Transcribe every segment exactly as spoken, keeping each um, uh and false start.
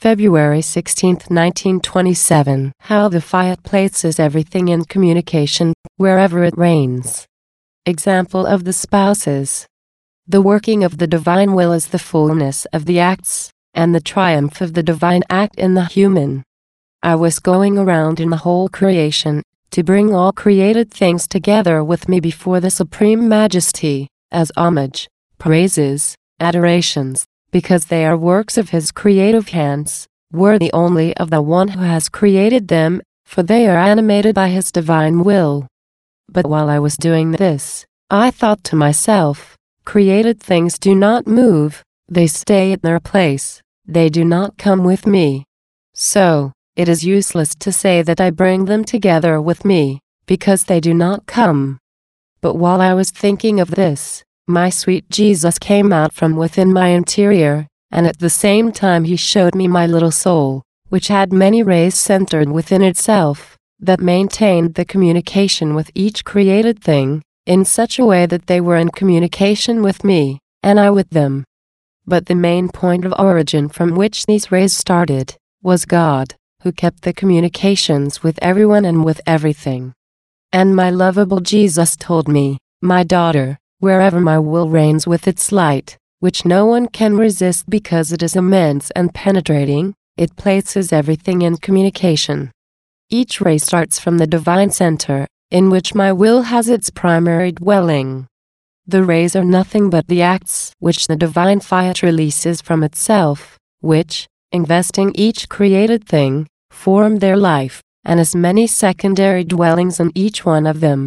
February sixteenth, nineteen twenty-seven. How the fiat places everything in communication, wherever it reigns. Example of the spouses. The working of the divine will is the fullness of the acts, and the triumph of the divine act in the human. I was going around in the whole creation, to bring all created things together with me before the Supreme Majesty, as homage, praises, adorations, because they are works of His creative hands, worthy only of the one who has created them, for they are animated by His divine will. But while I was doing this, I thought to myself, created things do not move, they stay at their place, they do not come with me. So, it is useless to say that I bring them together with me, because they do not come. But while I was thinking of this, my sweet Jesus came out from within my interior, and at the same time He showed me my little soul, which had many rays centered within itself, that maintained the communication with each created thing, in such a way that they were in communication with me, and I with them. But the main point of origin from which these rays started, was God, who kept the communications with everyone and with everything. And my lovable Jesus told me, my daughter, wherever my will reigns with its light, which no one can resist because it is immense and penetrating, it places everything in communication. Each ray starts from the divine center, in which my will has its primary dwelling. The rays are nothing but the acts which the divine fiat releases from itself, which, investing each created thing, form their life, and as many secondary dwellings in each one of them.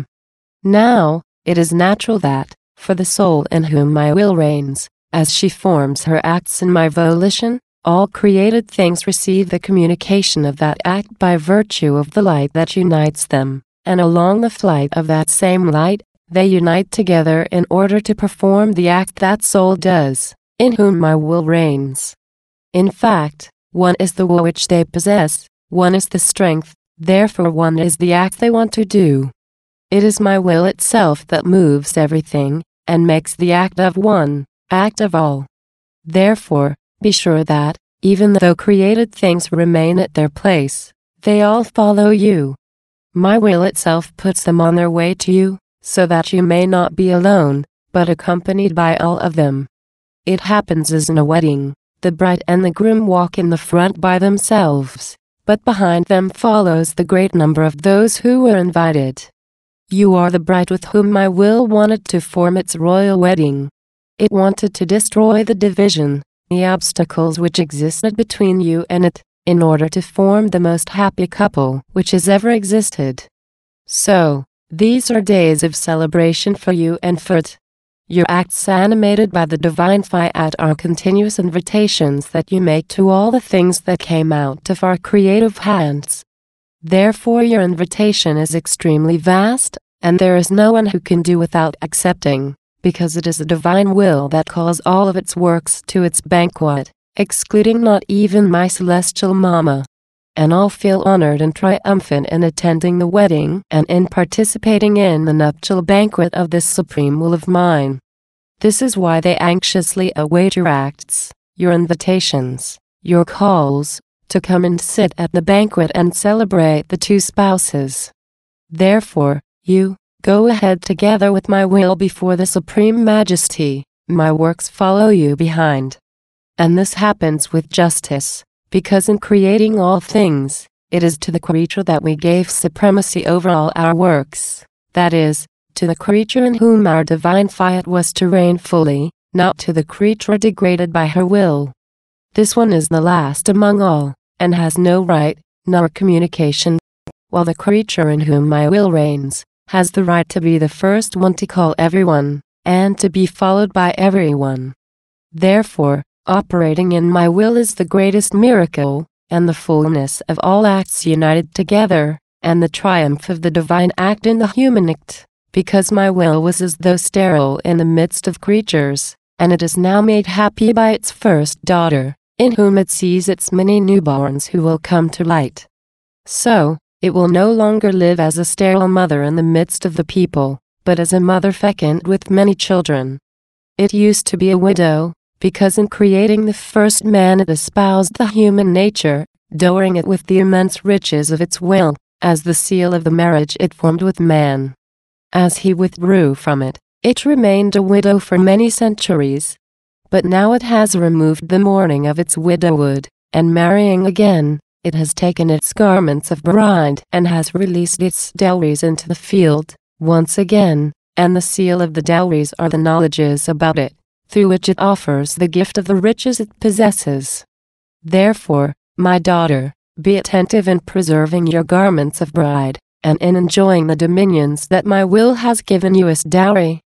Now, it is natural that, for the soul in whom my will reigns, as she forms her acts in my volition, all created things receive the communication of that act by virtue of the light that unites them, and along the flight of that same light, they unite together in order to perform the act that soul does, in whom my will reigns. In fact, one is the will which they possess, one is the strength, therefore one is the act they want to do. It is my will itself that moves everything, and makes the act of one, act of all. Therefore, be sure that, even though created things remain at their place, they all follow you. My will itself puts them on their way to you, so that you may not be alone, but accompanied by all of them. It happens as in a wedding, the bride and the groom walk in the front by themselves, but behind them follows the great number of those who were invited. You are the bride with whom my will wanted to form its royal wedding. It wanted to destroy the division, the obstacles which existed between you and it, in order to form the most happy couple which has ever existed. So, these are days of celebration for you and for it. Your acts animated by the divine fiat are continuous invitations that you make to all the things that came out of our creative hands. Therefore your invitation is extremely vast, and there is no one who can do without accepting, because it is the divine will that calls all of its works to its banquet, excluding not even my celestial Mama. And all feel honored and triumphant in attending the wedding and in participating in the nuptial banquet of this supreme will of mine. This is why they anxiously await your acts, your invitations, your calls, to come and sit at the banquet and celebrate the two spouses. Therefore, you, go ahead together with my will before the Supreme Majesty, my works follow you behind. And this happens with justice, because in creating all things, it is to the creature that we gave supremacy over all our works, that is, to the creature in whom our divine fiat was to reign fully, not to the creature degraded by her will. This one is the last among all, and has no right, nor communication, while the creature in whom my will reigns, has the right to be the first one to call everyone, and to be followed by everyone. Therefore, operating in my will is the greatest miracle, and the fullness of all acts united together, and the triumph of the divine act in the human act, because my will was as though sterile in the midst of creatures, and it is now made happy by its first daughter, in whom it sees its many newborns who will come to light. So, it will no longer live as a sterile mother in the midst of the people, but as a mother fecund with many children. It used to be a widow, because in creating the first man it espoused the human nature, dowering it with the immense riches of its will, as the seal of the marriage it formed with man. As he withdrew from it, it remained a widow for many centuries. But now it has removed the mourning of its widowhood, and marrying again, it has taken its garments of bride and has released its dowries into the field, once again, and the seal of the dowries are the knowledges about it, through which it offers the gift of the riches it possesses. Therefore, my daughter, be attentive in preserving your garments of bride, and in enjoying the dominions that my will has given you as dowry.